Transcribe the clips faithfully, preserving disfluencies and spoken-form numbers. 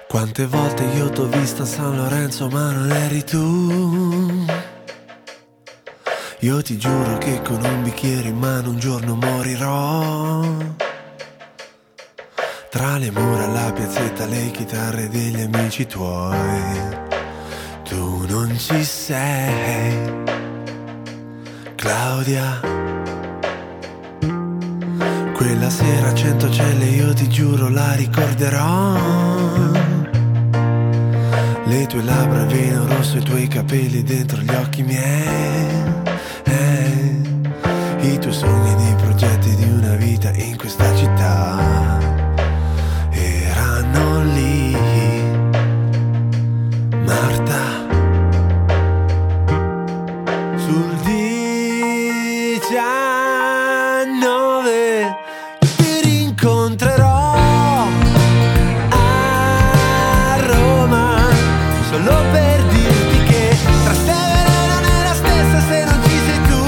Quante volte io t'ho vista a San Lorenzo ma non eri tu. Io ti giuro che con un bicchiere in mano un giorno morirò. Tra le mura, la piazzetta, le chitarre degli amici tuoi. Tu non ci sei, Claudia. Quella sera a Centocelle io ti giuro la ricorderò. Le tue labbra, il vino rosso, i tuoi capelli dentro gli occhi miei, eh, i tuoi sogni ed i progetti di una vita in questa città erano lì, Marta. Sul diciannove ti rincontrerò solo per dirti che Trastevere non è la stessa se non ci sei tu.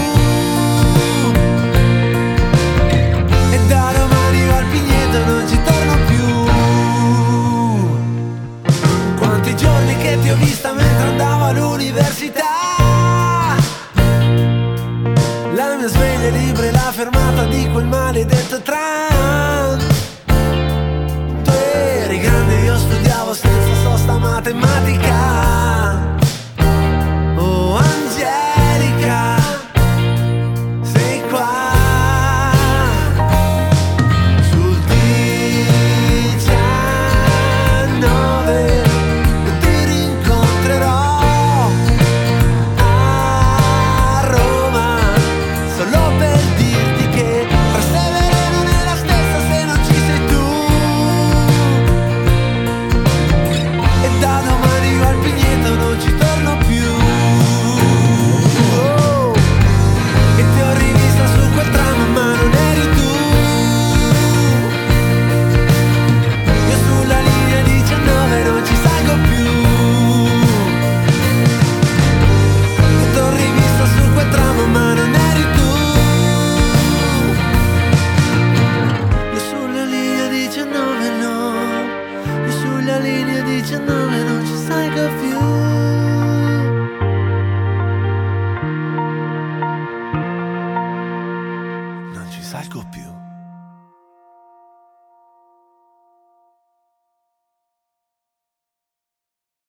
E da domani al Pigneto non ci torno più. Quanti giorni che ti ho vista mentre andavo all'università. La mia sveglia libera e la fermata di quel maledetto tram.